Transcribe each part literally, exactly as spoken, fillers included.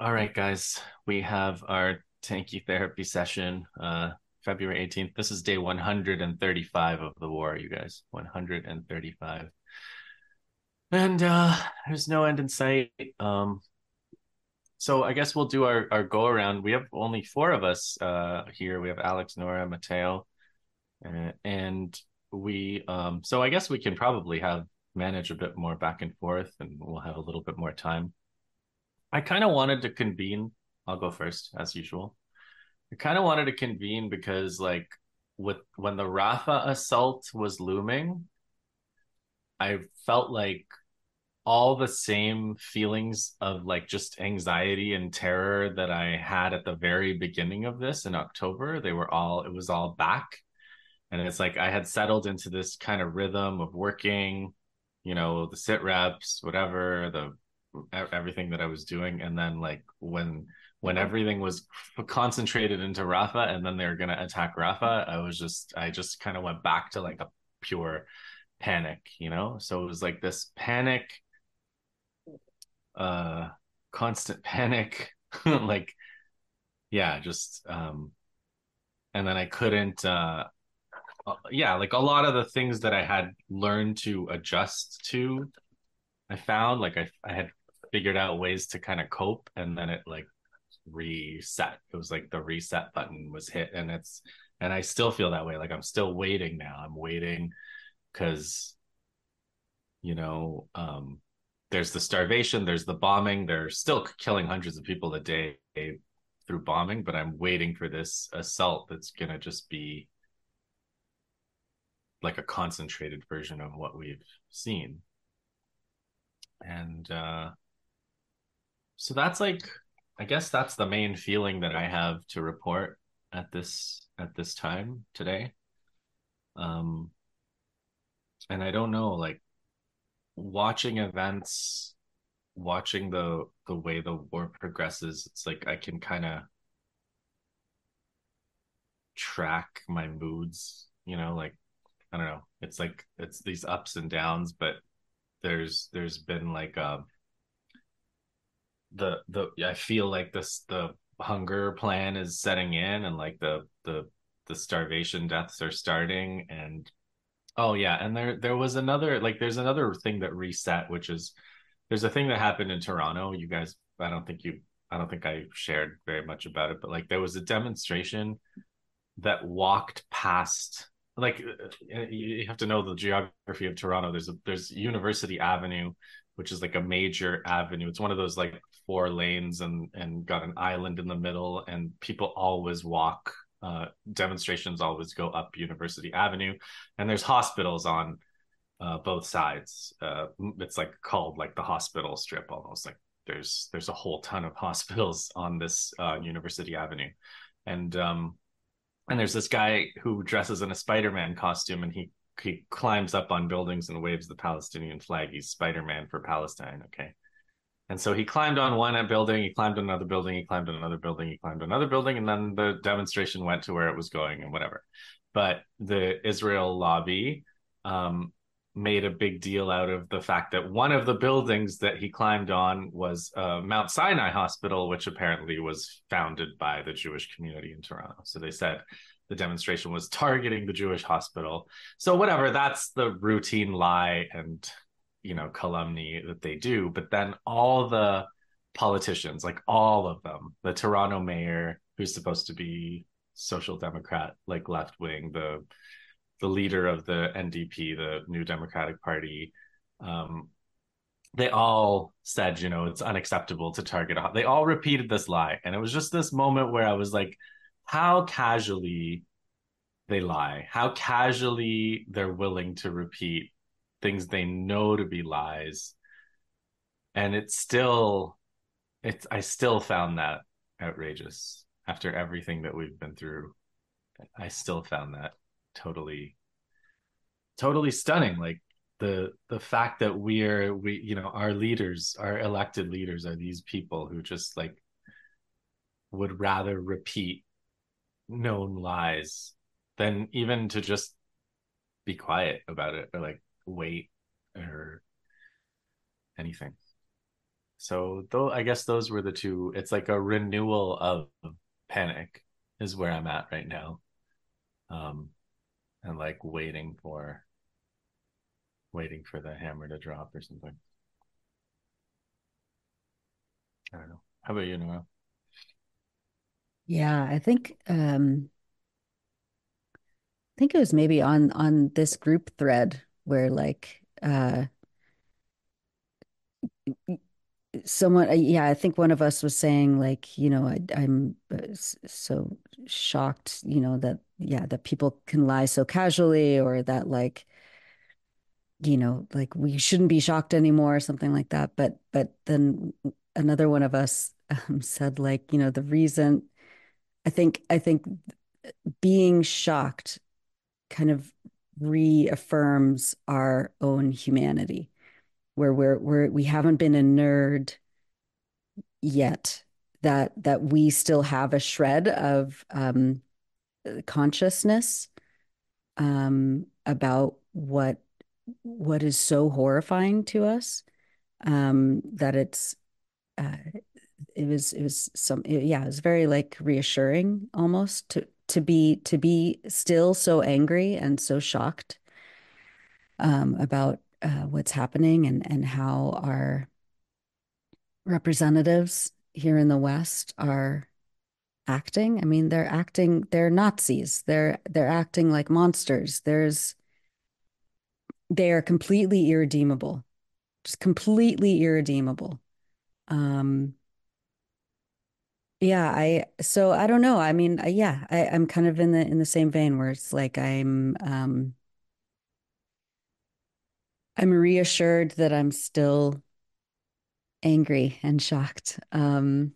All right, guys, we have our tanky therapy session, uh, February eighteenth. This is day one hundred thirty-five of the war, you guys. one hundred thirty-five. And uh, there's no end in sight. Um, so I guess we'll do our, our go around. We have only four of us uh, here. We have Alex, Nora, Mateo, uh, and we, um, so I guess we can probably have manage a bit more back and forth, and we'll have a little bit more time. I kind of wanted to convene. I'll go first, as usual. I kind of wanted to convene because, like, with when the Rafa assault was looming, I felt like all the same feelings of like just anxiety and terror that I had at the very beginning of this in October, they were all, it was all back. And it's like I had settled into this kind of rhythm of working, you know, the sit reps, whatever, the everything that I was doing. And then like when when everything was concentrated into Rafa and then they were gonna attack Rafa, I was just I just kind of went back to like a pure panic, you know? So it was like this panic, uh constant panic, like yeah, just um and then I couldn't uh uh, yeah, like a lot of the things that I had learned to adjust to, I found like I I had figured out ways to kind of cope, and then it like reset. It was like the reset button was hit, and it's and I still feel that way. Like I'm still waiting now. I'm waiting because you know um, there's the starvation, there's the bombing. They're still killing hundreds of people a day through bombing, but I'm waiting for this assault that's gonna just be like a concentrated version of what we've seen. And uh, so that's like, I guess that's the main feeling that I have to report at this at this time today. Um, and I don't know, like watching events, watching the the way the war progresses, it's like I can kind of track my moods, you know, like I don't know. It's like it's these ups and downs, but there's there's been like um the the I feel like this the hunger plan is setting in, and like the the the starvation deaths are starting. And oh yeah, and there there was another, like there's another thing that reset, which is there's a thing that happened in Toronto. You guys, I don't think you I don't think I shared very much about it, but like there was a demonstration that walked past, like uh, you have to know the geography of Toronto. There's a there's University Avenue, which is like a major avenue. It's one of those like four lanes and and got an island in the middle, and people always walk. Uh, demonstrations always go up University Avenue, and there's hospitals on uh, both sides. Uh, it's like called like the hospital strip almost. Like there's there's a whole ton of hospitals on this uh, University Avenue, and um, and there's this guy who dresses in a Spider-Man costume, and he he climbs up on buildings and waves the Palestinian flag. He's Spider-Man for Palestine. Okay. And so he climbed on one building, he climbed on another building, he climbed on another building, he climbed on another building, and then the demonstration went to where it was going and whatever. But the Israel lobby um, made a big deal out of the fact that one of the buildings that he climbed on was uh, Mount Sinai Hospital, which apparently was founded by the Jewish community in Toronto. So they said the demonstration was targeting the Jewish hospital. So whatever, that's the routine lie and you know calumny that they do. But then all the politicians, like all of them, the Toronto mayor, who's supposed to be social democrat, like left wing, the the leader of the N D P, the New Democratic Party, um, they all said, you know, it's unacceptable to target. A, they all repeated this lie, and it was just this moment where I was like, how casually they lie, how casually they're willing to repeat things they know to be lies. And it's still, it's, I still found that outrageous after everything that we've been through. I still found that totally, totally stunning. Like the, the fact that we're, we, you know, our leaders, our elected leaders are these people who just like would rather repeat known lies than even to just be quiet about it or like wait or anything. So though I guess those were the two. It's like a renewal of panic is where I'm at right now. Um, and like waiting for waiting for the hammer to drop or something. I don't know. How about you, Noah? Yeah, I think um I think it was maybe on on this group thread where like uh someone uh, yeah, I think one of us was saying like, you know, I, I'm uh, s- so shocked, you know, that yeah, that people can lie so casually or that like, you know, like we shouldn't be shocked anymore or something like that. But but then another one of us um, said like, you know, the reason I think I think being shocked kind of reaffirms our own humanity, where we're we're we haven't been inured yet that that we still have a shred of um, consciousness um, about what what is so horrifying to us um, that it's uh, it was it was some it, yeah it was very like reassuring almost to to be to be still so angry and so shocked um, about uh, what's happening and and how our representatives here in the West are acting. I mean, they're acting, they're Nazis. They're they're acting like monsters. There's they are completely irredeemable. Just completely irredeemable. Um yeah, I so I don't know. I mean, uh, yeah, I, I'm kind of in the in the same vein where it's like I'm um I'm reassured that I'm still angry and shocked. Um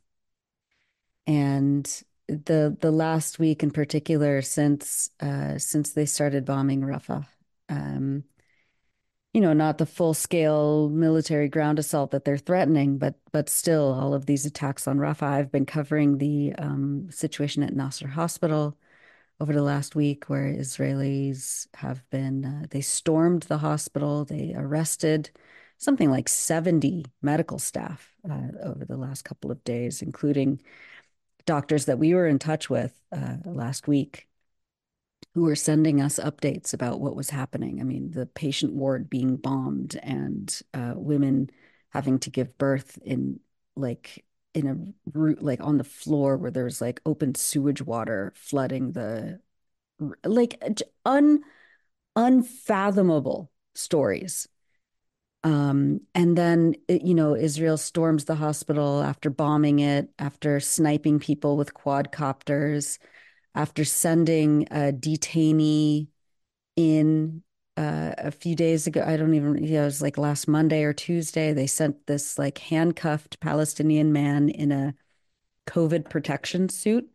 and the the last week in particular since uh since they started bombing Rafah, um you know, not the full scale military ground assault that they're threatening, but but still all of these attacks on Rafah. I've been covering the um, situation at Nasser Hospital over the last week, where Israelis have been uh, they stormed the hospital, they arrested something like seventy medical staff uh, over the last couple of days, including doctors that we were in touch with uh, last week who were sending us updates about what was happening. I mean, the patient ward being bombed and uh, women having to give birth in like in a route like on the floor where there's like open sewage water flooding the like un unfathomable stories. Um, and then, you know, Israel storms the hospital after bombing it, after sniping people with quadcopters, after sending a detainee in uh, a few days ago. I don't even, you know, it was like last Monday or Tuesday. They sent this like handcuffed Palestinian man in a COVID protection suit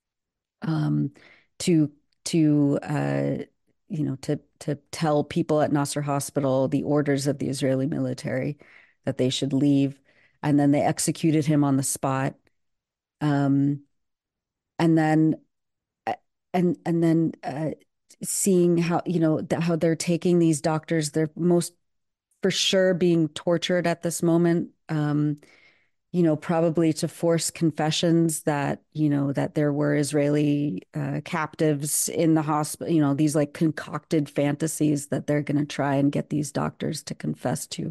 um, to to uh, you know to to tell people at Nasser Hospital the orders of the Israeli military that they should leave, and then they executed him on the spot. Um, and then uh, and and then uh, seeing how you know th- how they're taking these doctors, they're most for sure being tortured at this moment. Um, you know, probably to force confessions that, you know, that there were Israeli uh, captives in the hospital, you know, these like concocted fantasies that they're going to try and get these doctors to confess to.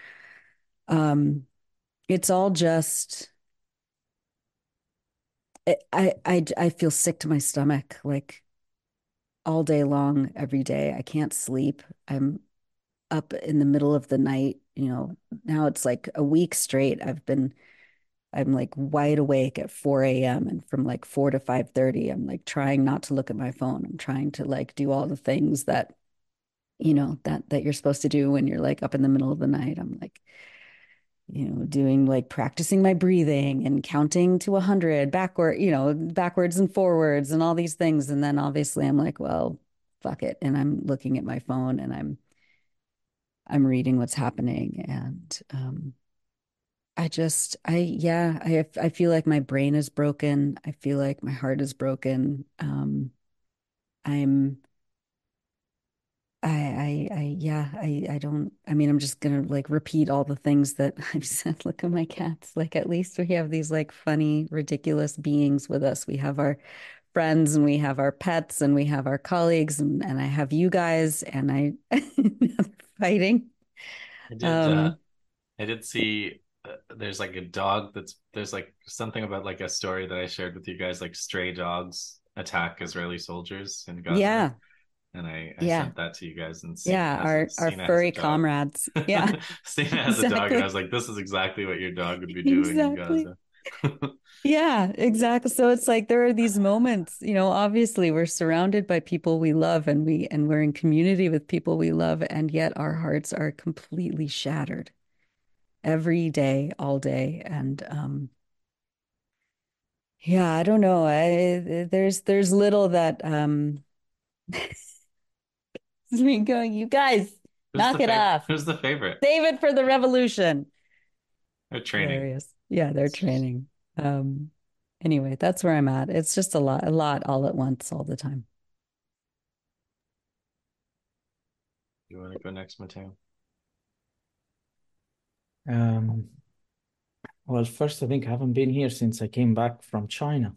Um, it's all just, I, I, I feel sick to my stomach like all day long, every day. I can't sleep. I'm up in the middle of the night, you know, now it's like a week straight. I've been I'm like wide awake at four a m and from like four to five thirty, I'm like trying not to look at my phone. I'm trying to like do all the things that, you know, that that you're supposed to do when you're like up in the middle of the night. I'm like, you know, doing like practicing my breathing and counting to a hundred backward, you know, backwards and forwards and all these things. And then obviously I'm like, well, fuck it. And I'm looking at my phone and I'm I'm reading what's happening. And um I just, I, yeah, I, I feel like my brain is broken. I feel like my heart is broken. Um, I'm, I, I, I, yeah, I, I don't, I mean, I'm just gonna like repeat all the things that I've said. Look at my cats. Like, at least we have these like funny, ridiculous beings with us. We have our friends and we have our pets and we have our colleagues and, and I have you guys and I fighting. I did uh Um, I did see uh, there's like a dog that's there's like something about like a story that I shared with you guys, like stray dogs attack Israeli soldiers in Gaza, yeah, and I I yeah, sent that to you guys, and Cena yeah, has a our our Cena has a furry dog. comrades. Yeah, Cena has a dog, and I exactly. was like, this is exactly what your dog would be doing in Exactly. Gaza. Yeah, exactly. So it's like there are these moments, you know, obviously we're surrounded by people we love and we and we're in community with people we love, and yet our hearts are completely shattered every day, all day. And um yeah, I don't know. I there's there's little that um is me going, you guys, Who's the knock it favorite? off. Who's the favorite? Save it for the revolution. They're training. Hilarious. Yeah, they're training. Um anyway, that's where I'm at. It's just a lot, a lot all at once all the time. You want to go next, Mateo? Um, well, first, I think I haven't been here since I came back from China.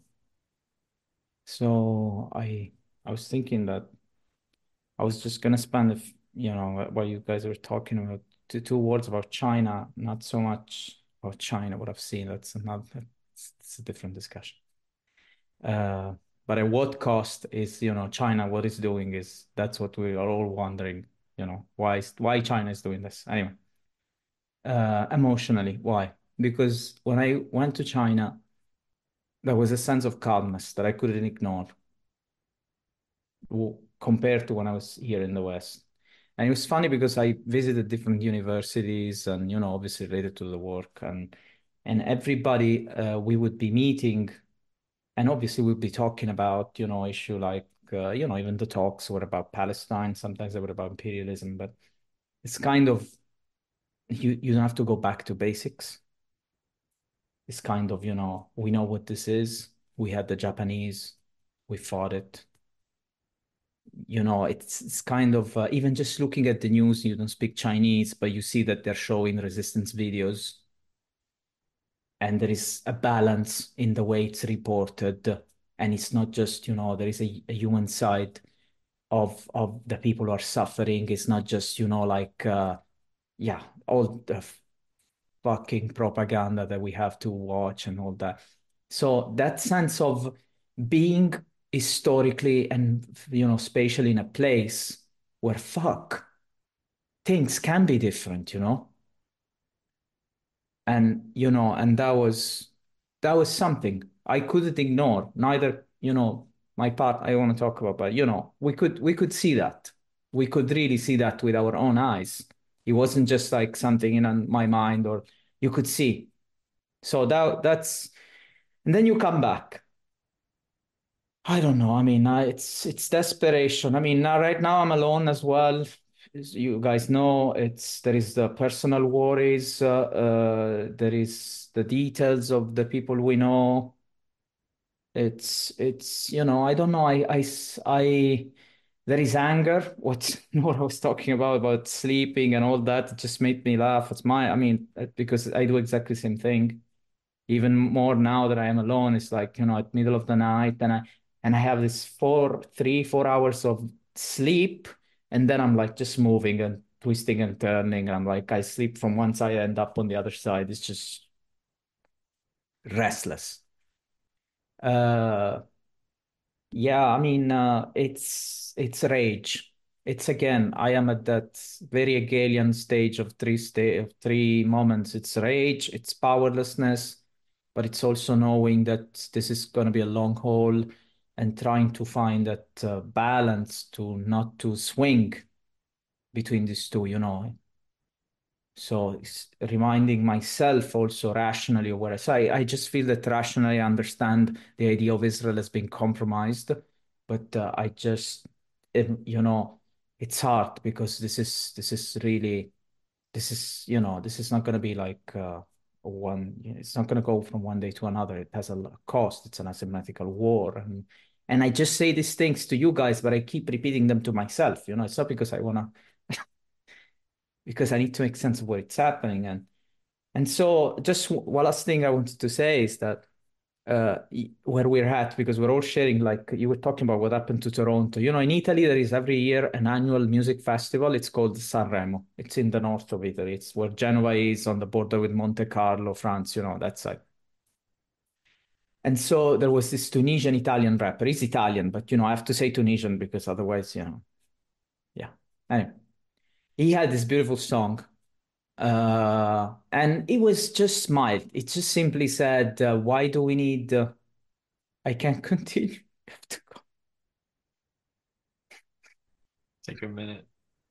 So I I was thinking that I was just gonna spend, if you know, while you guys were talking about two, two words about China, not so much about China, what I've seen. That's not that's, that's a different discussion. Uh, but at what cost is, you know, China, what it's doing is that's what we are all wondering, you know, why is why China is doing this. Anyway, uh, emotionally, why? Because when I went to China, there was a sense of calmness that I couldn't ignore w- compared to when I was here in the West. And it was funny because I visited different universities and, you know, obviously related to the work and and everybody uh, we would be meeting and obviously we'd be talking about, you know, issue like, uh, you know, even the talks were about Palestine. Sometimes they were about imperialism, but it's kind of, you, you don't have to go back to basics. It's kind of, you know, we know what this is. We had the Japanese, we fought it. You know, it's it's kind of uh, even just looking at the news, you don't speak Chinese, but you see that they're showing resistance videos, and there is a balance in the way it's reported, and it's not just, you know, there is a, a human side of of the people who are suffering. It's not just, you know, like uh, yeah, all the fucking propaganda that we have to watch and all that. So that sense of being historically and, you know, spatially in a place where fuck things can be different, you know, and you know, and that was that was something I couldn't ignore. Neither, you know, my part I want to talk about, but you know, we could we could see that. We could really see that with our own eyes. It wasn't just like something in my mind, or you could see. So that that's and then you come back. I don't know. I mean, uh, it's it's desperation. I mean, now right now I'm alone as well. As you guys know, it's there is the personal worries. Uh, uh, there is the details of the people we know. It's it's you know, I don't know. I I s- I there is anger. What what I was talking about about sleeping and all that, it just made me laugh. It's my I mean, uh, because I do exactly the same thing even more now that I am alone. It's like, you know, at middle of the night and I and I have this four, three, four hours of sleep, and then I'm like just moving and twisting and turning. And I'm like, I sleep from one side, I end up on the other side. It's just restless. Uh yeah, I mean, uh, it's it's rage. It's again, I am at that very Hegelian stage of three sta of three moments. It's rage, it's powerlessness, but it's also knowing that this is going to be a long haul and trying to find that uh, balance to not to swing between these two, you know. So it's reminding myself also rationally of what I say. I just feel that rationally I understand the idea of Israel as being compromised, but uh, I just, it, you know, it's hard because this is this is really this is you know this is not going to be like uh, one. It's not going to go from one day to another. It has a cost. It's an asymmetrical war, and And I just say these things to you guys, but I keep repeating them to myself. You know, it's not because I wanna, because I need to make sense of what's happening. And and so just one last thing I wanted to say is that uh, where we're at, because we're all sharing, like you were talking about what happened to Toronto. You know, in Italy, there is every year an annual music festival. It's called Sanremo. It's in the north of Italy. It's where Genoa is on the border with Monte Carlo, France, you know, that side. And so there was this Tunisian Italian rapper. He's Italian, but, you know, I have to say Tunisian because otherwise, you know, yeah. Anyway, he had this beautiful song. Uh, and it was just smiled. It just simply said, uh, why do we need, uh, I can't continue. I have to go. Take a minute.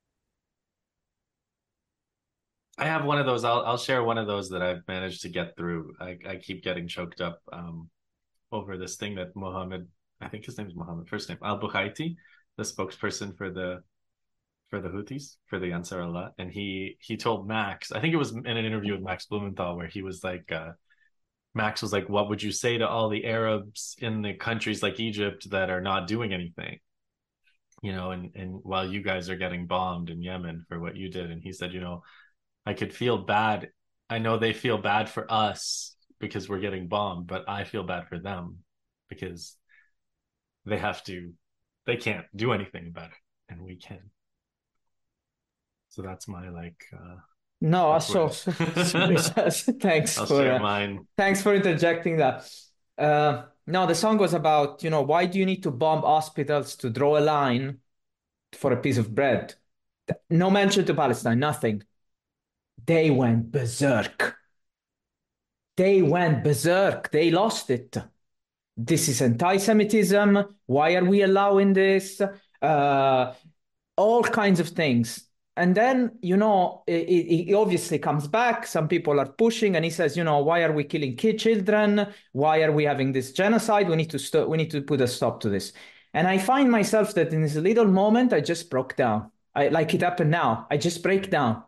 I have one of those. I'll I'll share one of those that I've managed to get through. I, I keep getting choked up um, over this thing that Mohammed, I think his name is Mohammed, first name, Al Bukhaiti, the spokesperson for the for the Houthis, for the Ansar Allah. And he he told Max, I think it was in an interview with Max Blumenthal, where he was like, uh, Max was like, what would you say to all the Arabs in the countries like Egypt that are not doing anything? You know, and, and while you guys are getting bombed in Yemen for what you did. And he said, you know, I could feel bad. I know they feel bad for us because we're getting bombed, but I feel bad for them because they have to, they can't do anything about it, and we can. So that's my like. Uh, no, so, so, thanks I'll for share uh, mine. Thanks for interjecting that. Uh, no, the song was about, you know, why do you need to bomb hospitals to draw a line for a piece of bread? No mention to Palestine, nothing. They went berserk. They went berserk. They lost it. This is anti-Semitism. Why are we allowing this? Uh, all kinds of things. And then, you know, he obviously comes back. Some people are pushing, and he says, you know, why are we killing kid children? Why are we having this genocide? We need to stop. We need to put a stop to this. And I find myself that in this little moment, I just broke down. I like it happened now. I just break down.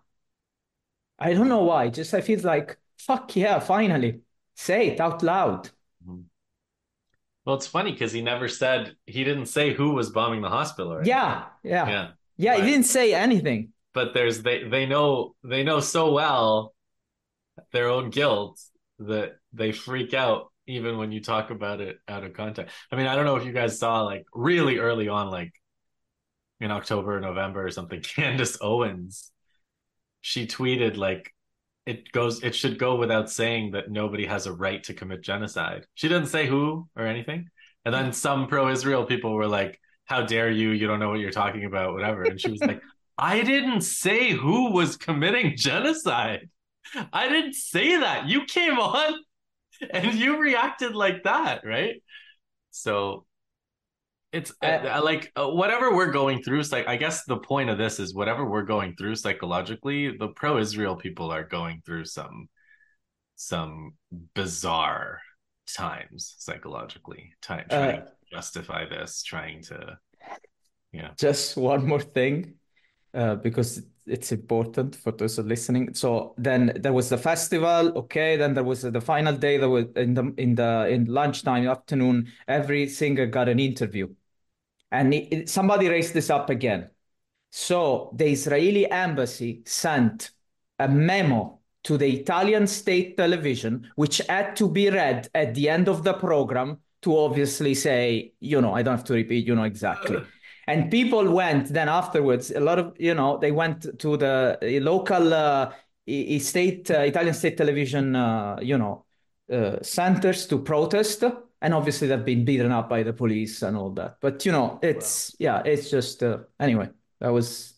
I don't know why. Just I feel like, fuck yeah, finally. Say it out loud. Mm-hmm. Well, it's funny because he never said, he didn't say who was bombing the hospital. Right? Yeah, yeah. Yeah. Yeah, but, he didn't say anything. But there's they they know they know so well their own guilt that they freak out even when you talk about it out of context. I mean, I don't know if you guys saw like really early on, like in October or November or something, Candace Owens, she tweeted like it goes it should go without saying that nobody has a right to commit genocide. She didn't say who or anything. And then some pro-Israel people were like, how dare you? You don't know what you're talking about, whatever. And she was like, I didn't say who was committing genocide. I didn't say that. You came on and you reacted like that, right? So it's uh, like uh, whatever we're going through. Like, I guess the point of this is whatever we're going through psychologically, the pro-Israel people are going through some some bizarre times psychologically, time, trying uh, to justify this, trying to, yeah. Just one more thing, uh, because it's important for those listening. So then there was the festival, okay. Then there was the final day. There was in the in the in lunchtime, afternoon. Every singer got an interview, and it, it, somebody raised this up again. So the Israeli embassy sent a memo to the Italian state television, which had to be read at the end of the program to obviously say, you know, I don't have to repeat, you know, exactly. And people went then afterwards, a lot of, you know, they went to the local uh, state, uh, Italian state television, uh, you know, uh, centers to protest. And obviously they've been beaten up by the police and all that. But, you know, it's, wow. yeah, it's just, uh, anyway, that was.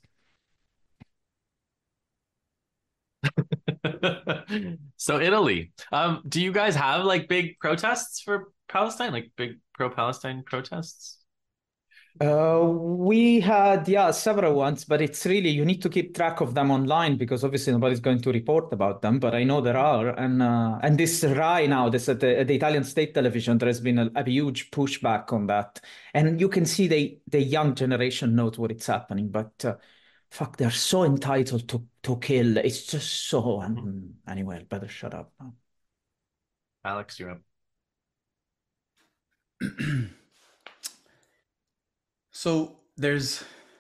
So Italy, um, do you guys have like big protests for Palestine, like big pro-Palestine protests? Uh, we had, yeah, several ones, but it's really, you need to keep track of them online because obviously nobody's going to report about them, but I know there are. And uh, and this RAI now, this at the, at the Italian state television, there has been a, a huge pushback on that. And you can see the, the young generation knows what it's happening, but uh, fuck, they're so entitled to, to kill. It's just so, um, anyway, better shut up now. Alex, you're up. So there's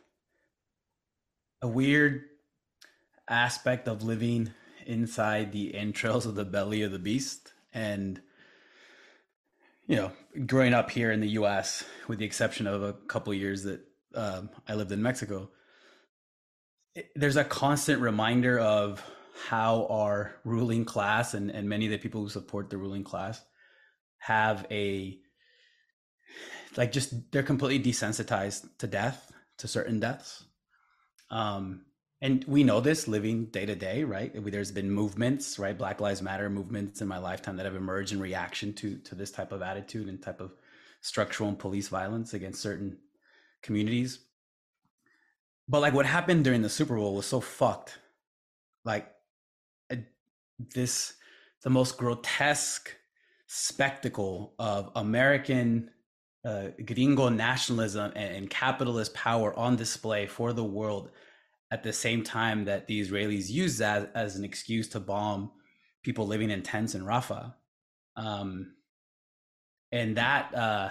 a weird aspect of living inside the entrails of the belly of the beast. And, you know, growing up here in the U S, with the exception of a couple of years that um, I lived in Mexico, it, there's a constant reminder of how our ruling class and, and many of the people who support the ruling class have a, like, just they're completely desensitized to death, to certain deaths. Um, and we know this living day to day, right? There's been movements, right? Black Lives Matter movements in my lifetime that have emerged in reaction to to this type of attitude and type of structural and police violence against certain communities. But like what happened during the Super Bowl was so fucked. Like this, the most grotesque spectacle of American uh, gringo nationalism and, and capitalist power on display for the world, at the same time that the Israelis use that as an excuse to bomb people living in tents in Rafah. Um, and that, uh,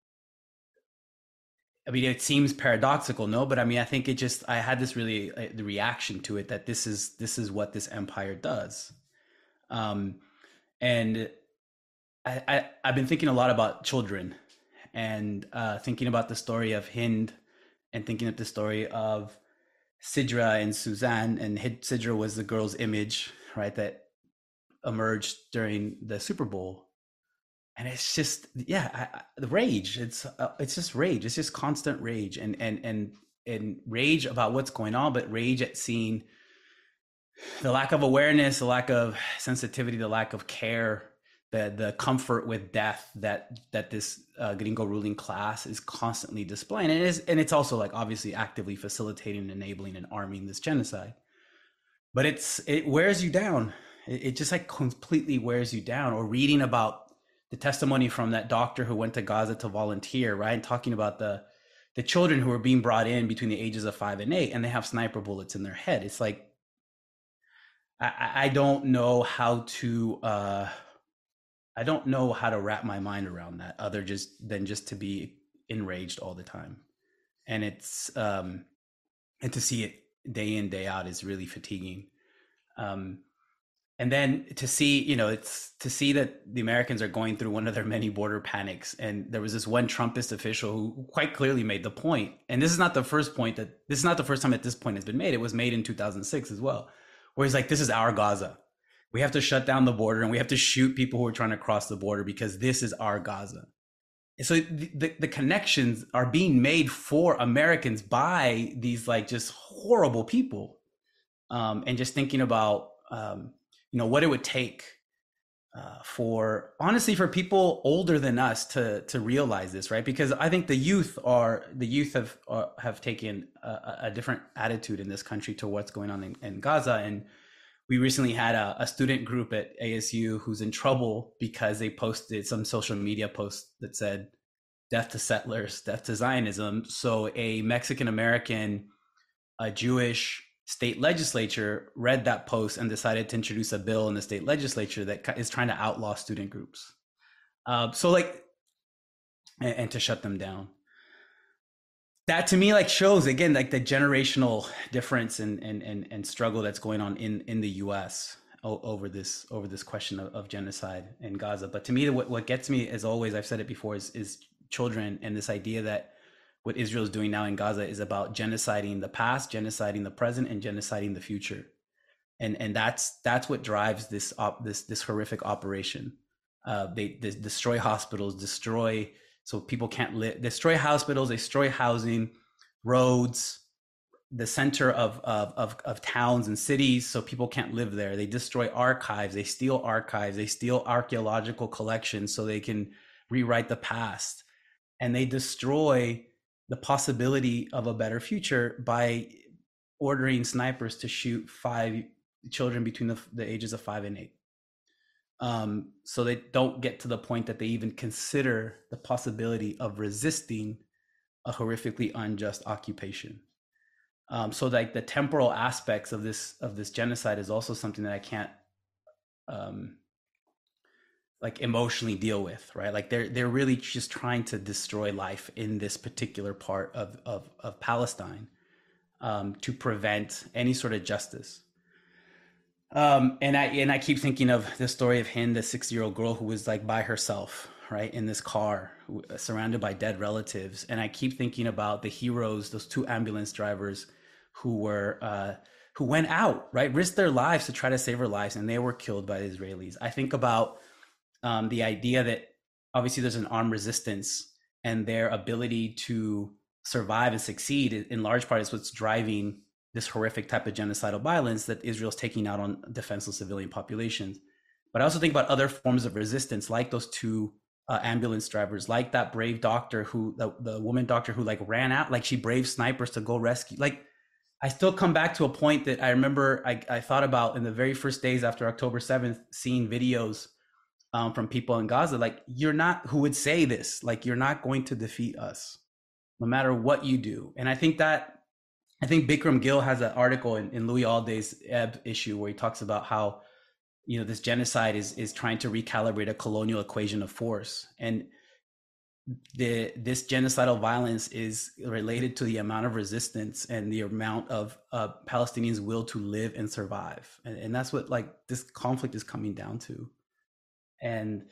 I mean, it seems paradoxical, no? But I mean, I think it just, I had this really, uh, the reaction to it that this is, this is what this empire does. Um, and I, I, I've been thinking a lot about children and uh, thinking about the story of Hind and thinking of the story of Sidra and Suzanne. And Sidra was the girl's image, right, that emerged during the Super Bowl. And it's just, yeah, I, I, the rage. It's uh, it's just rage. It's just constant rage and and and and rage about what's going on, but rage at seeing the lack of awareness, the lack of sensitivity, the lack of care, the the comfort with death that that this uh, gringo ruling class is constantly displaying. And it is, and it's also like obviously actively facilitating, enabling, and arming this genocide. But it's it wears you down. It, it just like completely wears you down. Or reading about the testimony from that doctor who went to Gaza to volunteer, right, and talking about the the children who are being brought in between the ages of five and eight, and they have sniper bullets in their head. It's like I, I don't know how to. Uh, I don't know how to wrap my mind around that other just than just to be enraged all the time. And it's, um, and to see it day in, day out is really fatiguing. Um, and then to see, you know, it's to see that the Americans are going through one of their many border panics. And there was this one Trumpist official who quite clearly made the point. And this is not the first point that this is not the first time at this point it's been made. It was made in two thousand six as well, where he's like, this is our Gaza. We have to shut down the border and we have to shoot people who are trying to cross the border because this is our Gaza. And so the, the, the connections are being made for Americans by these like just horrible people. Um, and just thinking about, um, you know, what it would take uh, for, honestly, for people older than us to to realize this, right? Because I think the youth are, the youth have uh, have taken a, a different attitude in this country to what's going on in, in Gaza. And we recently had a, a student group at A S U who's in trouble because they posted some social media post that said, death to settlers, death to Zionism. So a Mexican American, a Jewish state legislature read that post and decided to introduce a bill in the state legislature that is trying to outlaw student groups. Uh, so like, and, and to shut them down. That to me like shows again like the generational difference and and and, and struggle that's going on in in the U S over this over this question of, of genocide in Gaza. But to me, what what gets me, as always, I've said it before, is is children, and this idea that what Israel is doing now in Gaza is about genociding the past, genociding the present, and genociding the future. And and that's that's what drives this op, this this horrific operation. Uh, they, they destroy hospitals, destroy. So people can't live, destroy hospitals, they destroy housing, roads, the center of, of, of, of towns and cities, so people can't live there. They destroy archives, they steal archives, they steal archaeological collections so they can rewrite the past. And they destroy the possibility of a better future by ordering snipers to shoot five children between the, the ages of five and eight. Um, so they don't get to the point that they even consider the possibility of resisting a horrifically unjust occupation. Um, so like the temporal aspects of this of this genocide is also something that I can't um, like emotionally deal with, right? Like they're they're really just trying to destroy life in this particular part of of, of Palestine, um, to prevent any sort of justice. Um, and I and I keep thinking of the story of Hind, the six year old girl who was like by herself, right, in this car, surrounded by dead relatives. And I keep thinking about the heroes, those two ambulance drivers who were uh, who went out, right, risked their lives to try to save her lives, and they were killed by the Israelis. I think about um, the idea that obviously there's an armed resistance, and their ability to survive and succeed in large part is what's driving this horrific type of genocidal violence that Israel's taking out on defenseless civilian populations. But I also think about other forms of resistance, like those two uh, ambulance drivers, like that brave doctor who, the, the woman doctor who like ran out, like she braved snipers to go rescue. Like I still come back to a point that I remember I, I thought about in the very first days after October seventh, seeing videos um, from people in Gaza, like you're not, who would say this, like you're not going to defeat us, no matter what you do. And I think that I think Bikram Gill has an article in, in Louis Alday's Ebb issue where he talks about how, you know, this genocide is is trying to recalibrate a colonial equation of force, and the this genocidal violence is related to the amount of resistance and the amount of uh, Palestinians' will to live and survive, and, and that's what like this conflict is coming down to, and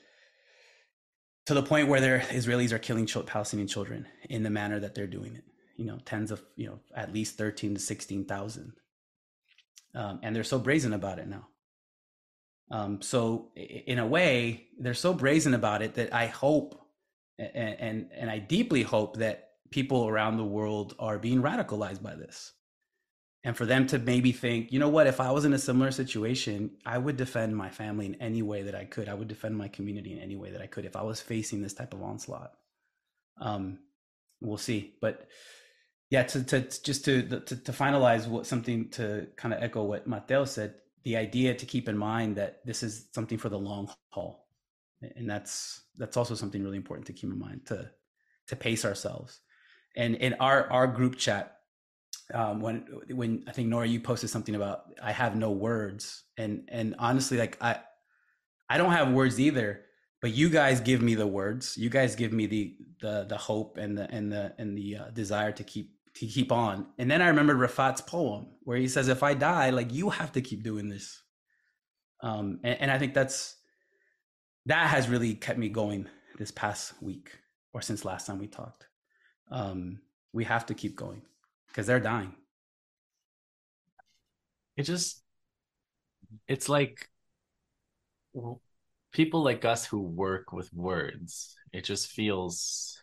to the point where their Israelis are killing ch- Palestinian children in the manner that they're doing it. You know, tens of, you know, at least thirteen to sixteen thousand. Um, and they're so brazen about it now. Um, so in a way, they're so brazen about it that I hope, and, and, and I deeply hope that people around the world are being radicalized by this. And for them to maybe think, you know what, if I was in a similar situation, I would defend my family in any way that I could. I would defend my community in any way that I could if I was facing this type of onslaught. Um, we'll see. But yeah, to, to just to, to to finalize what something to kind of echo what Mateo said, the idea to keep in mind that this is something for the long haul, and that's that's also something really important to keep in mind, to to pace ourselves. And in our our group chat, um, when when I think Nora, you posted something about I have no words, and and honestly, like I I don't have words either. But you guys give me the words. You guys give me the the the hope and the and the and the uh, desire to keep to keep on. And then I remembered Rafat's poem where he says, "If I die, like you have to keep doing this." Um, and, and I think that's that has really kept me going this past week or since last time we talked. Um, we have to keep going because they're dying. It just, it's like. Well, people like us who work with words, it just feels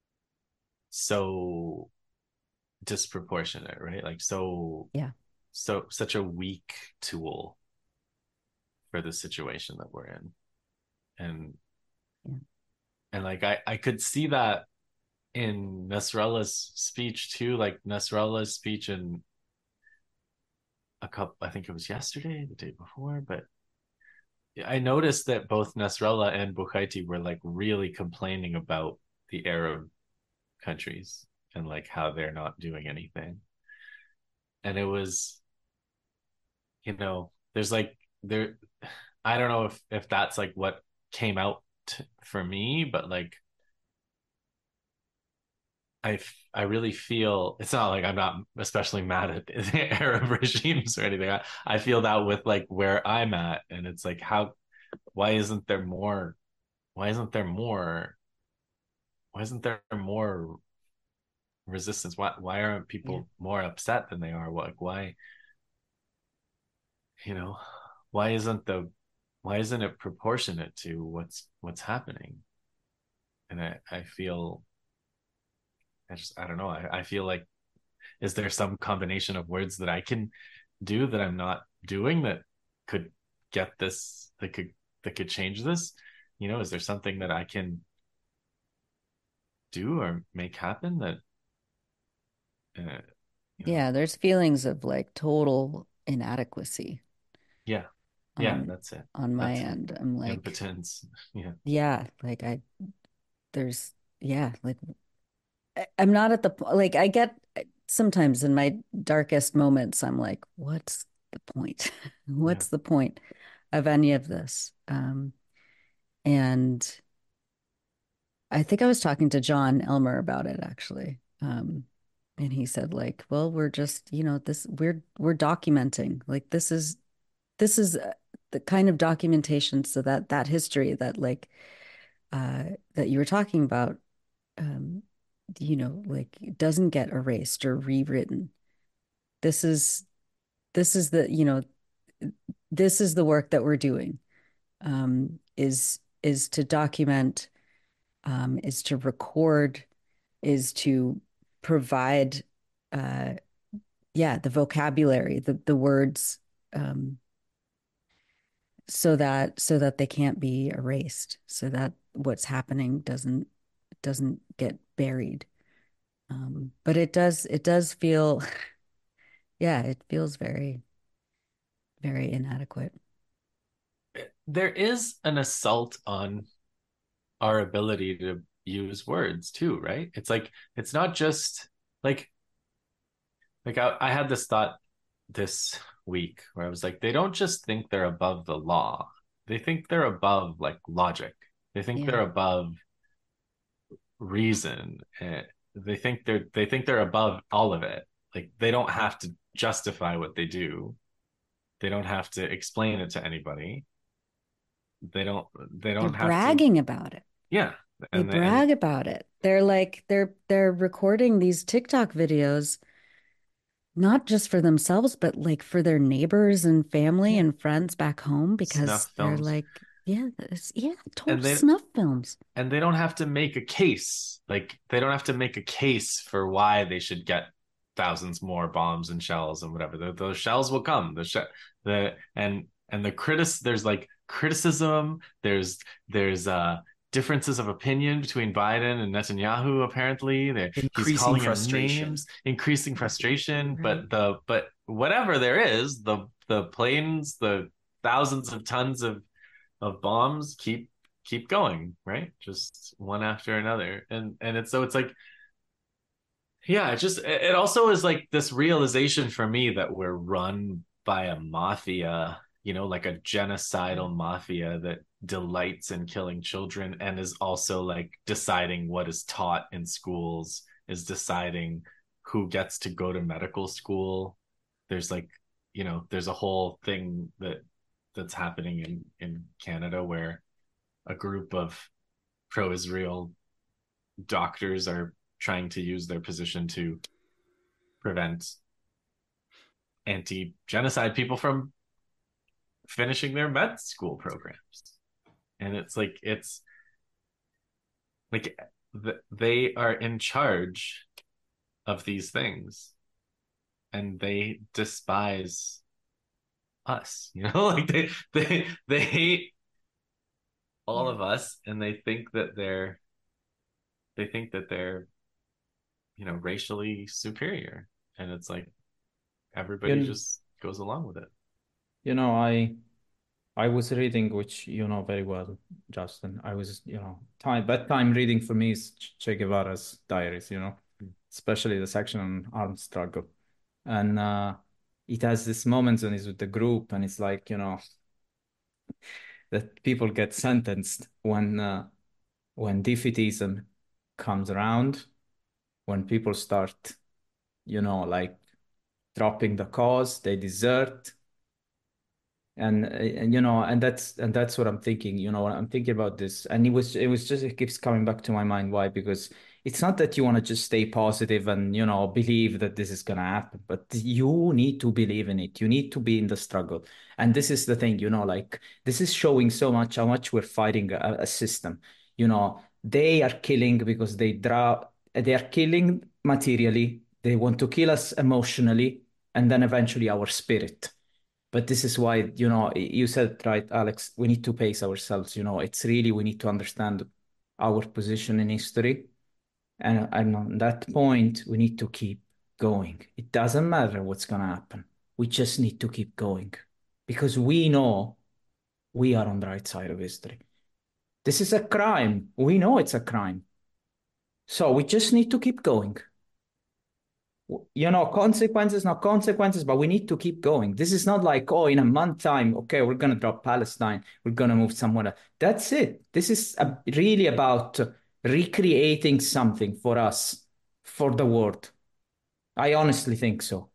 so disproportionate, right? Like so, yeah, so such a weak tool for the situation that we're in, and yeah. and like I I could see that in Nasrallah's speech too, like Nasrallah's speech in a couple, I think it was yesterday, the day before, but I noticed that both Nasrallah and Bukhaiti were like really complaining about the Arab countries and like how they're not doing anything. And it was, you know, there's like there, I don't know if if that's like what came out t- for me, but like I I really feel it's not like I'm not especially mad at the Arab regimes or anything. I, I feel that with like where I'm at, and it's like how why isn't there more why isn't there more why isn't there more resistance? Why why aren't people yeah. more upset than they are? Like why you know why isn't the why isn't it proportionate to what's what's happening? And I I feel I just I don't know. I, I feel like is there some combination of words that I can do that I'm not doing that could get this that could that could change this? You know, is there something that I can do or make happen that uh, you know? Yeah, there's feelings of like total inadequacy. Yeah. Yeah, that's it. On my that's end. I'm like impotence. Yeah. Yeah, like I there's yeah, like I, I'm not at the like I get sometimes in my darkest moments I'm like, what's the point? What's yeah. the point of any of this? Um And I think I was talking to John Elmer about it actually. Um, and he said like, well, we're just, you know, this we're we're documenting. Like this is this is uh, the kind of documentation so that that history that like uh that you were talking about um you know, like it doesn't get erased or rewritten. This is this is the, you know, this is the work that we're doing. Um is is to document, um, is to record, is to provide, uh, yeah, the vocabulary, the the words, um, so that so that they can't be erased, so that what's happening doesn't doesn't get buried. Um, but it does it does feel, yeah, it feels very very inadequate. There is an assault on our ability to use words too, right? It's like it's not just like like I, I had this thought this week where I was like, they don't just think they're above the law. They think they're above like logic. They think Yeah. they're above reason. Eh, They think they're they think they're above all of it. Like they don't have to justify what they do. They don't have to explain it to anybody. They don't they They're don't have to, bragging about it. yeah. They And and brag about it. They're like they're they're recording these TikTok videos not just for themselves, but like for their neighbors and family yeah, and friends back home because snuff they're films. like, yeah, it's, yeah, total And they snuff films. and they don't have to make a case. Like they don't have to make a case for why they should get thousands more bombs and shells and whatever. The, those shells will come. The sh- the and and the critic there's like criticism. There's there's uh differences of opinion between Biden and Netanyahu. Apparently, they he's Increasing calling them frustration. names, increasing frustration. Right. But the but whatever there is, the the planes, the thousands of tons of of bombs keep keep going, right? Just one after another. And and it's so it's like, yeah, it just it also is like this realization for me that we're run by a mafia, you know, like a genocidal mafia that delights in killing children and is also like deciding what is taught in schools, is deciding who gets to go to medical school. There's like, you know, there's a whole thing that that's happening in in Canada where a group of pro-Israel doctors are trying to use their position to prevent anti-genocide people from finishing their med school programs. And it's like it's like they are in charge of these things and they despise us, you know, like they they they hate all Yeah. of us and they think that they're they think that they're you know racially superior, and it's like everybody You, just goes along with it. you know, I I was reading, which you know very well, Justin. I was, you know, time bedtime reading for me is Che Guevara's diaries, you know, especially the section on armed struggle. And uh it has this moments when he's with the group and it's like, you know, that people get sentenced when uh, when defeatism comes around, when people start, you know, like dropping the cause, they desert. And, and you know, and that's and that's what I'm thinking. You know, I'm thinking about this, and it was it was just it keeps coming back to my mind. Why? Because it's not that you want to just stay positive and you know believe that this is gonna happen, but you need to believe in it. You need to be in the struggle, and this is the thing. You know, like this is showing so much how much we're fighting a, a system. You know, they are killing because they draw. They are killing materially. They want to kill us emotionally, and then eventually our spirit. But this is why, you know, you said right, Alex, we need to pace ourselves. You know, it's really, we need to understand our position in history. And, and on that point, we need to keep going. It doesn't matter what's going to happen. We just need to keep going because we know we are on the right side of history. This is a crime. We know it's a crime. So we just need to keep going. you know, consequences, not consequences, but we need to keep going. This is not like, oh, in a month time, okay, we're going to drop Palestine, we're going to move somewhere else. That's it. This is a, really about recreating something for us, for the world. I honestly think so.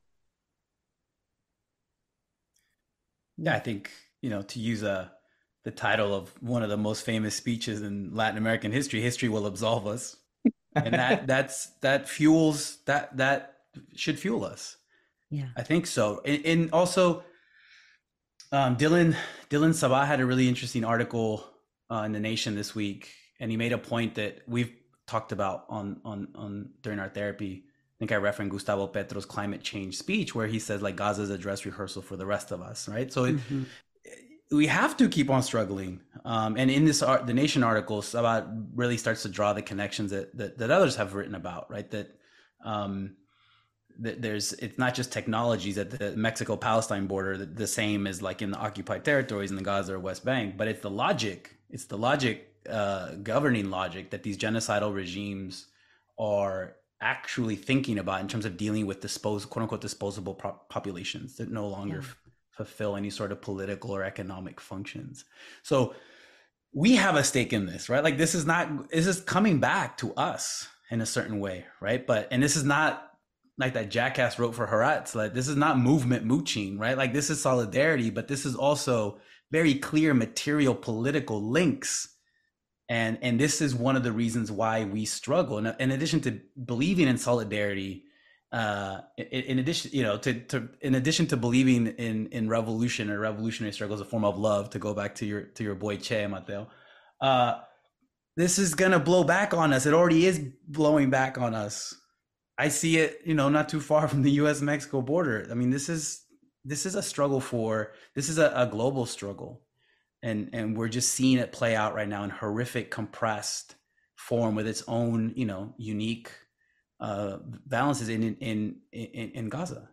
Yeah, I think, you know, to use a the title of one of the most famous speeches in Latin American history, history will absolve us. And that that's that fuels that that should fuel us. Yeah. I think so. And, and also um, Dylan Dylan Sabah had a really interesting article uh, in the Nation this week, and he made a point that we've talked about on on on during our therapy. I think I referenced Gustavo Petro's climate change speech, where he says like Gaza is a dress rehearsal for the rest of us, right? So it, mm-hmm. we have to keep on struggling. Um, and in this art, the Nation article, Sabah really starts to draw the connections that that, that others have written about, right? That um, there's it's not just technologies at the Mexico-Palestine border the, the same as like in the occupied territories in the Gaza or West Bank, but it's the logic, it's the logic, uh, governing logic that these genocidal regimes are actually thinking about in terms of dealing with dispose, quote unquote, disposable pro- populations that no longer yeah. f- fulfill any sort of political or economic functions. So we have a stake in this, right? Like this is not, this is coming back to us in a certain way, right? But, and this is not like that Jackass wrote for Haaretz, like this is not movement mooching, right? Like this is solidarity, but this is also very clear material political links. And, and this is one of the reasons why we struggle. And in addition to believing in solidarity, uh, in, in addition, you know, to, to, in addition to believing in, in revolution or revolutionary struggle as a form of love, to go back to your, to your boy Che, Mateo, uh, this is going to blow back on us. It already is blowing back on us. I see it, you know, not too far from the U S Mexico border. I mean, this is, this is a struggle for, this is a, a global struggle. And, and we're just seeing it play out right now in horrific, compressed form with its own, you know, unique uh, balances in, in, in, in Gaza.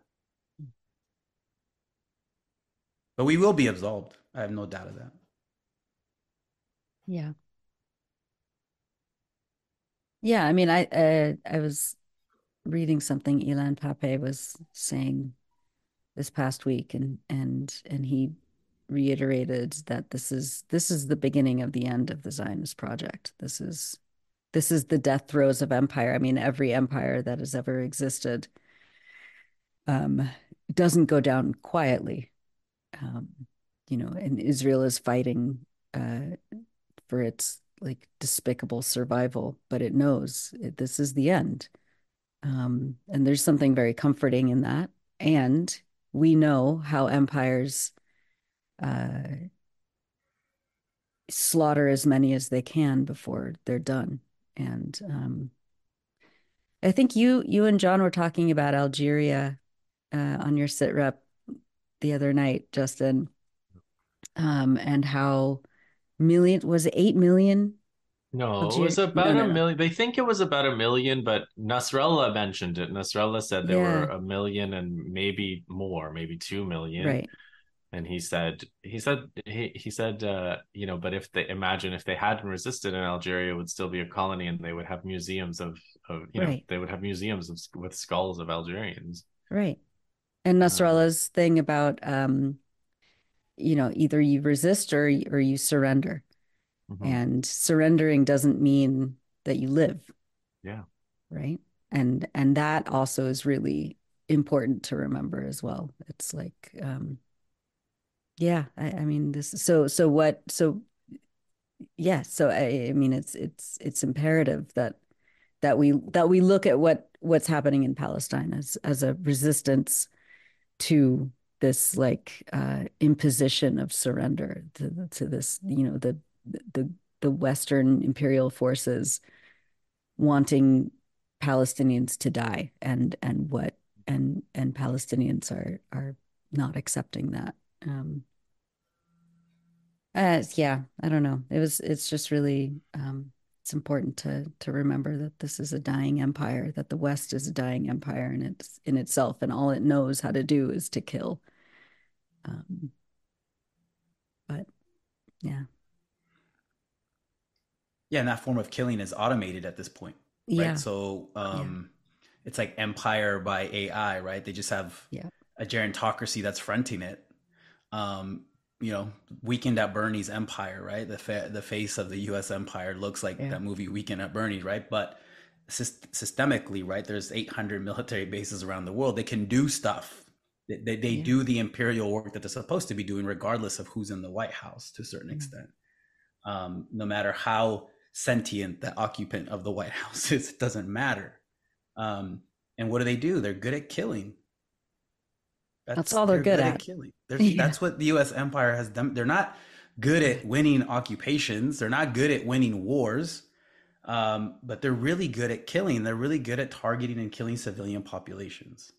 But we will be absolved. I have no doubt of that. Yeah. Yeah. I mean, I, uh, I was reading something Ilan Pappé was saying this past week, and, and, and he reiterated that this is this is the beginning of the end of the Zionist project. This is this is the death throes of empire. I mean, every empire that has ever existed um, doesn't go down quietly. Um, you know, and Israel is fighting uh, for its like despicable survival, but it knows it, this is the end. Um, and there's something very comforting in that. And we know how empires uh, slaughter as many as they can before they're done. And um, I think you you and John were talking about Algeria uh, on your sit rep the other night, Justin, um, and how million was it eight million? No, Alger- it was about no, no, a no. million. They think it was about a million, but Nasrallah mentioned it. Nasrallah said there Yeah. were a million and maybe more, maybe two million. Right. And he said, he said, he, he said, uh, you know, but if they imagine if they hadn't resisted in Algeria, it would still be a colony, and they would have museums of, of you know, Right. they would have museums of, with skulls of Algerians. Right. And Um, Nasrallah's thing about, um, you know, either you resist or or you surrender. mhm. And surrendering doesn't mean that you live. Yeah. Right. And and that also is really important to remember as well. It's like, um, yeah, I, I mean, this so so what so yeah, so I, I mean it's it's it's imperative that that we that we look at what what's happening in Palestine as as a resistance to this like uh, imposition of surrender to to this, you know, the the the Western imperial forces wanting Palestinians to die, and and what and and Palestinians are are not accepting that. Um, uh, yeah, I don't know. It was it's just really um, it's important to to remember that this is a dying empire, that the West is a dying empire in its in itself, and all it knows how to do is to kill. Um, but yeah, Yeah, and that form of killing is automated at this point, right? yeah, So, um, it's like empire by A I, right? They just have Yeah. a gerontocracy that's fronting it. Um, you know, Weekend at Bernie's empire, right? The fa- the face of the U S empire looks like Yeah. that movie Weekend at Bernie's, right? But syst- systemically, right? There's eight hundred military bases around the world. They can do stuff. They they, they Yeah. do the imperial work that they're supposed to be doing, regardless of who's in the White House, to a certain Mm. extent. Um, no matter how sentient the occupant of the White House is, it doesn't matter. Um, and what do they do? They're good at killing. That's all they're good at. Killing. They're, Yeah. That's what the U S empire has done. They're not good at winning occupations. They're not good at winning wars. Um, but they're really good at killing. They're really good at targeting and killing civilian populations.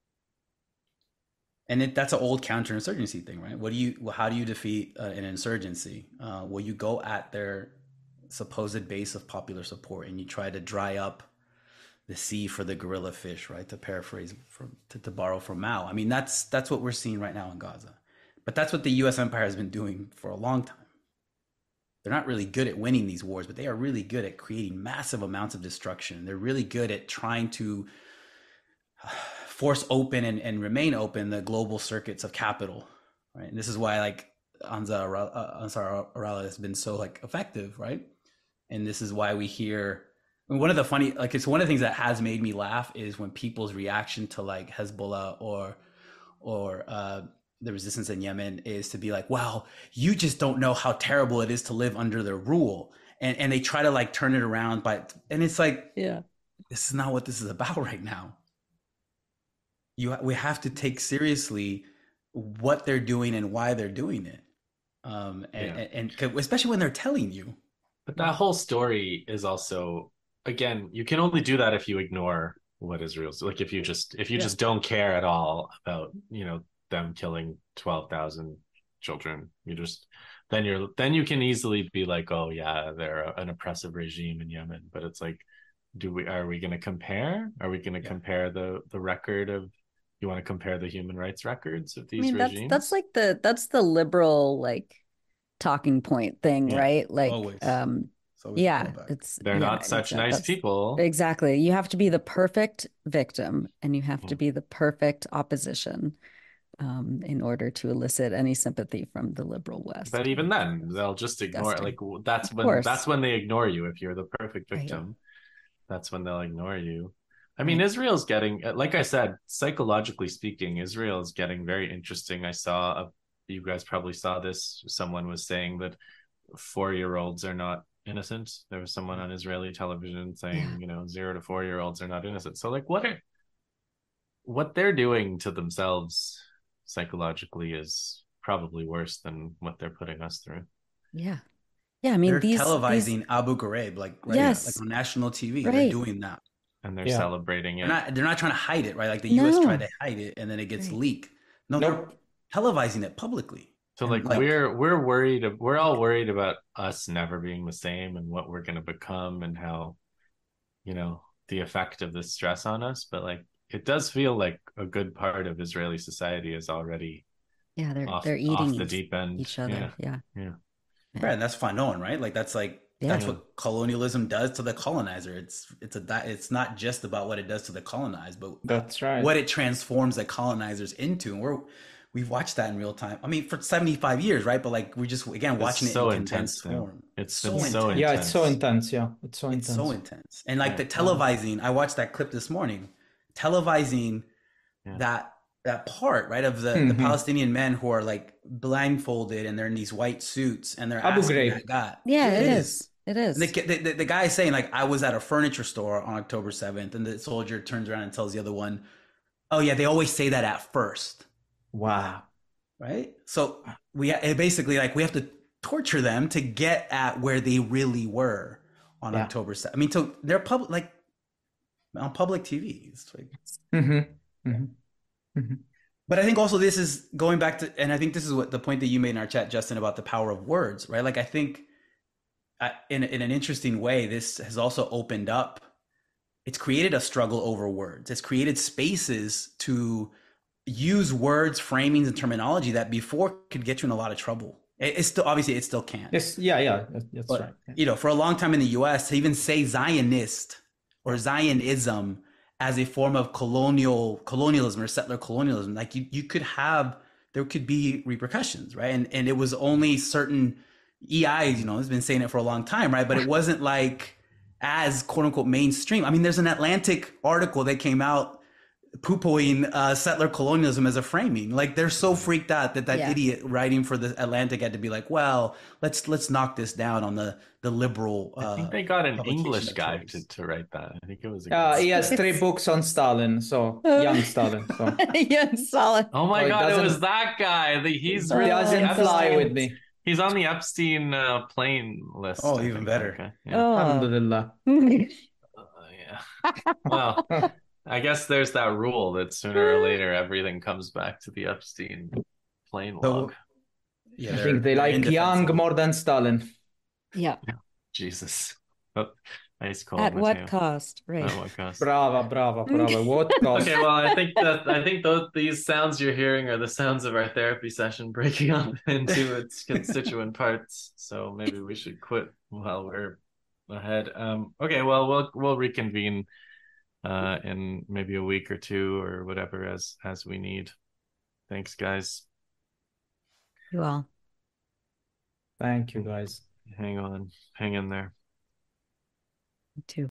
And it, that's an old counterinsurgency thing, right? What do you? How do you defeat uh, an insurgency? Uh, well, you go at their supposed base of popular support, and you try to dry up the sea for the gorilla fish, right? To paraphrase from to, to borrow from Mao. I mean, that's that's what we're seeing right now in Gaza. But that's what the U S empire has been doing for a long time. They're not really good at winning these wars, but they are really good at creating massive amounts of destruction. They're really good at trying to force open and, and remain open the global circuits of capital, right? And this is why like Ansar Ansar Arala has been so like effective, right? And this is why we hear, I mean, one of the funny, like it's one of the things that has made me laugh is when people's reaction to like Hezbollah or or uh, the resistance in Yemen is to be like, wow, you just don't know how terrible it is to live under their rule. And and they try to like turn it around, but and it's like, Yeah. this is not what this is about right now. You we have to take seriously what they're doing and why they're doing it. Um, and, Yeah. and, and especially when they're telling you. But that whole story is also, again, you can only do that if you ignore what Israel's like. If you just if you Yeah. just don't care at all about, you know, them killing twelve thousand children, you just then you're then you can easily be like, oh yeah, they're an oppressive regime in Yemen. But it's like, do we are we going to compare? Are we going to Yeah. compare the the record of? You want to compare the human rights records of I these mean, that's regimes? that's like the that's the liberal like talking point thing, Yeah. right? Like, Always. um, So we yeah, go back. it's They're yeah, not such exact- nice that's- people. Exactly. You have to be the perfect victim and you have to Mm. be the perfect opposition um, in order to elicit any sympathy from the liberal West. But even then, they'll just ignore it. Disgusting. Like w- that's Of when course. that's when they ignore you. If you're the perfect Right. victim, that's when they'll ignore you. I mean, Right. Israel's getting, like I said, psychologically speaking, Israel is getting very interesting. I saw, a, you guys probably saw this. Someone was saying that four-year-olds are not innocent. There was someone on Israeli television saying, Yeah. you know, zero to four-year-olds are not innocent. So, like, what are what they're doing to themselves psychologically is probably worse than what they're putting us through. Yeah. Yeah. I mean, They're these televising these, Abu Ghraib, like right Yes. now, like on national T V. Right. They're doing that. And they're Yeah. celebrating it. They're not. They're not trying to hide it, right? Like the U S No. tried to hide it, and then it gets Right. leaked. No, Nope. they're televising it publicly. So And, like, like- we're we're worried we're all worried about us never being the same and what we're going to become and how, you know, the effect of this stress on us. But like, it does feel like a good part of Israeli society is already yeah, they're off, they're off eating the each, deep end. each other. Yeah. Yeah. Yeah. Right, and that's Fanon, right? Like that's like Yeah. that's what colonialism does to the colonizer. It's it's a that it's not just about what it does to the colonized, but That's right. what it transforms the colonizers into. And we're we've watched that in real time. I mean, for seventy-five years, right? But like we're just again It's watching so it in condensed intense now. form. It's So been so Yeah, it's so intense. intense. Yeah, it's so It's intense. so intense. And like Yeah. the televising, I watched that clip this morning, televising Yeah. that that part, right, of the, the Mhm. Palestinian men who are like blindfolded and they're in these white suits and they're Abu asking Ghraib. that guy. Yeah, it is. It is. And the, the, the, the guy is saying, like, I was at a furniture store on October seventh, and the soldier turns around and tells the other one, oh, yeah, they always say that at first, Wow. right? So we it basically, like, we have to torture them to get at where they really were on Yeah. October seventh. I mean, so they're public, like, on public T V. It's like, Mm-hmm. Mm-hmm. Mm-hmm. but I think also this is going back to, and I think this is what the point that you made in our chat, Justin, about the power of words, right? Like, I think uh, in, in an interesting way, this has also opened up, it's created a struggle over words. It's created spaces to use words, framings, and terminology that before could get you in a lot of trouble. It, it's still, obviously, it still can. Yes. Yeah. Yeah. that- That's But, right. Yeah. you know, for a long time in the U S, to even say Zionist or Zionism as a form of colonial colonialism or settler colonialism. Like you, you could have, there could be repercussions, right? And and it was only certain E Is, you know, has been saying it for a long time, right? But it wasn't like as quote unquote mainstream. I mean, there's an Atlantic article that came out poo-pooing uh, settler colonialism as a framing. Like they're so freaked out that that Yeah. idiot writing for the Atlantic had to be like, well, let's let's knock this down on the the liberal. Uh, I think they got an publication English of guy choice. to, to write that. I think it was a Uh, guy. he has three It's- books on Stalin, so young Stalin. So yeah, solid. Oh my Oh, it god, it was doesn't- that guy. The, he's it really doesn't Epstein. fly with me. He's on the Epstein uh, plane list. Oh, I even think, better. okay, yeah. Oh. Alhamdulillah. Uh, yeah. Well, I guess there's that rule that sooner or later everything comes back to the Epstein plane So- log. Yeah, I they're- think they they're like Young indefensible. more than Stalin. Yeah. Jesus. Oh, ice cold. At what Mateo. cost? Right. At what cost? Brava, brava, brava. What cost? Okay, well, I think that I think those these sounds you're hearing are the sounds of our therapy session breaking up into its constituent parts. So maybe we should quit while we're ahead. Um, okay, well, we'll we'll reconvene uh, in maybe a week or two or whatever as as we need. Thanks, guys. You all. Thank you, guys. Hang on, hang in there. Me too.